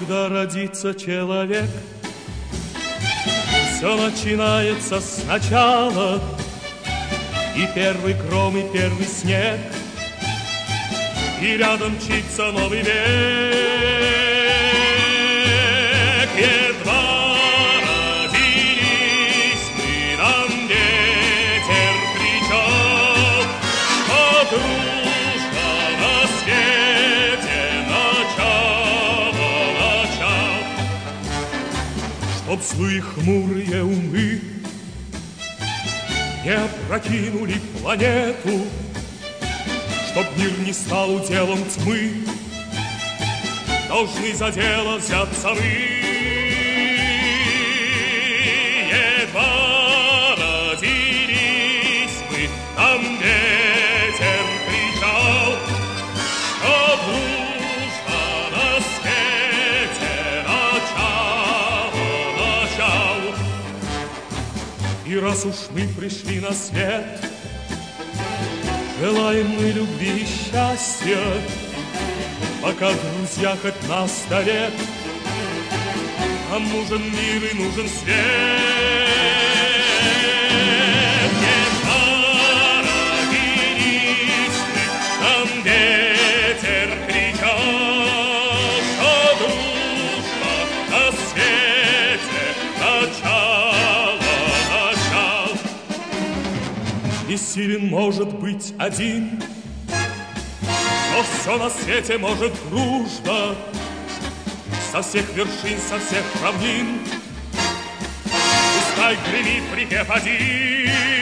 Когда родится человек, все начинается сначала. И первый гром, и первый снег, и рядом мчится новый век. Едва родились мы, нам ветер кричал, что дружба на свете начал. Чтоб злые хмурые умы не опрокинули планету, чтоб мир не стал уделом тьмы, должны за дело взяться мы. Едва родились мы, нам ветер кричал, что дружба на свете начал. И раз уж мы пришли на свет, желаем мы любви и счастья, пока друзья хоть на 100 лет. Нам нужен мир и нужен свет. Едва родились мы, нам ветер кричал, что дружба на свете начал. И силен может быть один, но все на свете может дружба. Со всех вершин, со всех равнин пускай гремит припев один.